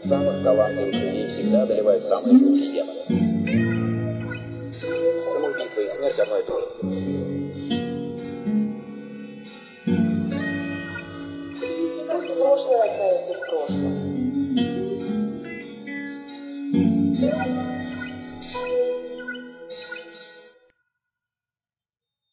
Самых талантливых людей всегда одолевают самые жуткие демоны. Самоубийство и смерть одно и то же. Пусть прошлое остается в прошлом.